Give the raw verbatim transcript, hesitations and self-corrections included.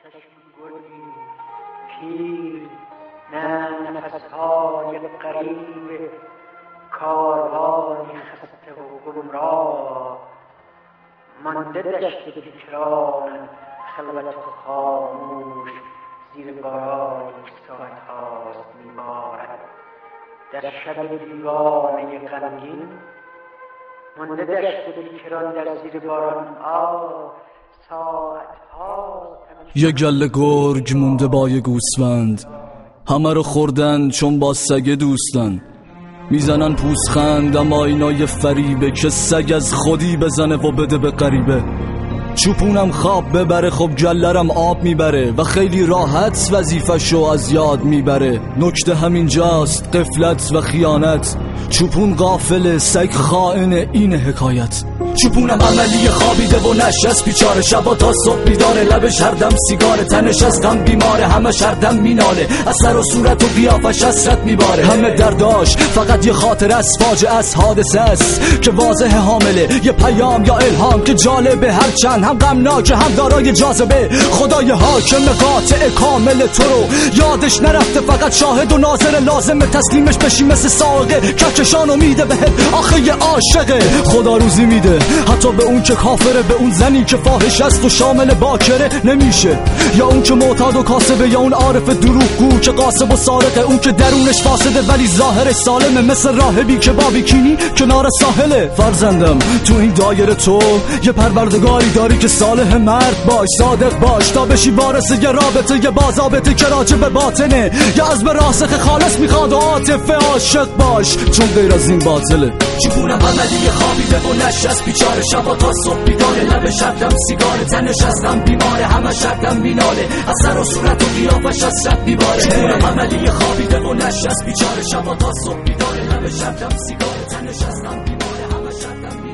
چشم گلی پیر، نه نفسهای غریب کاروانی خسته و گمراه. مانده دشت بیکران خلوت و خاموش، زیر باران ساعت‌هاست می‌بارد. در شب دیوانه غمگین مانده دشت بیکران در زیر باران آه، ساعت‌هاست. یه گله گرگ مونده با یه گوسفند، همه رو خوردن چون با سگ دوستن. میزنن پوزخند اما اینا یه فریبه که سگ از خودی بزنه و بده به غریبه. چوپونم خواب ببره خب گلرم آب میبره و خیلی راحت وظیفه‌شو از یاد میبره. نکته همینجاست، غفلت و خیانت. چوپون غافل، سگ خائن، این حکایت. چوپونم عملی خوابیده و نشست بیچاره، شبا تا صبح بیداره، لبش هر دم سیگاره، تنش از غم بیماره، همه هردم میناله، از سر و صورت و قیافش حسرت میباره. همه درداش فقط یه خاطر از فاجعه از حادثه است که واضح حامله یه پیام یا الهام که جالبه، هر چند هم غمناک هم دارای جاذبه. خدای حاکم قاطع کامل تو رو یادش نرفته، فقط شاهد و ناظر، لازم تسلیمش بشی مثل سائقه، کهکشانو میده بهت آخه یه عاشقه. خدا روزی میده حتی به اون که کافره، به اون زنی که فاحش است و شامل باکره نمیشه، یا اون که معتاد و کاسبه، یا اون عارف دروغگو که قاسب و سارقه، اون که درونش فاسده ولی ظاهرش سالمه، مثل راهبی که با بیکینی کنار ساحله. فرزندم تو این دایره تو یه پروردگاری داری که صالح، مرد باش، صادق باش تا بشی وارث یه رابطه، یه بازابطه که راجع به باطنه، یا از به راسخ خالص میخواد و عاطفه عاشق باش چون غیر از این باطله. چپونم عملی خوابیده و نشست بیچاره، شبا تا صبح بیداره، لبش هردم سیگاره، تنش از غم بیماره، همه هردم میناله، از سر و صورت و قیافش حسرت میباره. چپونم عملی خوابیده و نشست بیچاره، شبا تا صبح بیداره، لبش هردم سیگاره، تنش از غم بیماره، همه هردم